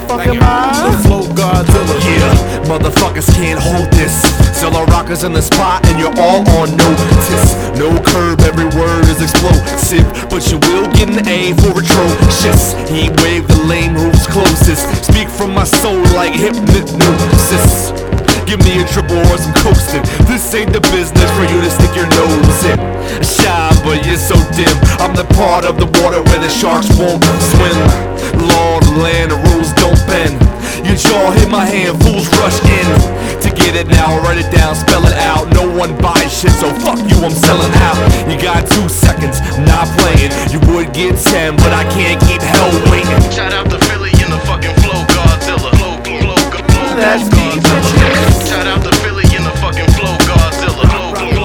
fucking mind? The Flow Godzilla. Yeah, motherfuckers can't hold this. Sell our rockers in the spot and you're all on notice. No curb, every word is explosive, but you will get an A for atrocious. He waved the lame who's closest. Speak from my soul like hypnosis. Give me a triple or some coasting. This ain't the business for you to stick your nose in. Shy, but you're so dim. I'm the part of the water where the sharks won't swim. Law of the land, the rules don't bend. Your jaw hit my hand, fools rush in. To get it now, write it down, spell it out. No one buys shit, so fuck you, I'm selling out. You got 2 seconds, not playing. You would get 10, but I can't keep hell waiting. Shout out to Philly in the fucking Flow Godzilla. Flow That's Godzilla.